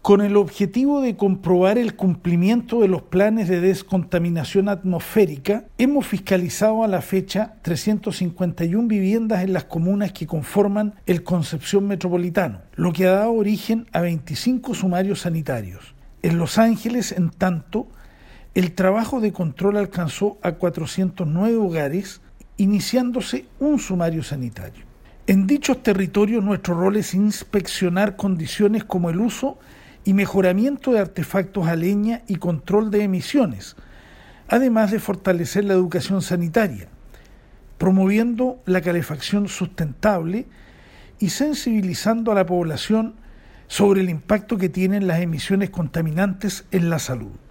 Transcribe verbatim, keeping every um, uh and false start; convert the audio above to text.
Con el objetivo de comprobar el cumplimiento de los planes de descontaminación atmosférica, hemos fiscalizado a la fecha trescientas cincuenta y una viviendas en las comunas que conforman el Concepción Metropolitano, lo que ha dado origen a veinticinco sumarios sanitarios. En Los Ángeles, en tanto, el trabajo de control alcanzó a cuatrocientos nueve hogares, iniciándose un sumario sanitario. En dichos territorios, nuestro rol es inspeccionar condiciones como el uso y mejoramiento de artefactos a leña y control de emisiones, además de fortalecer la educación sanitaria, promoviendo la calefacción sustentable y sensibilizando a la población sobre el impacto que tienen las emisiones contaminantes en la salud.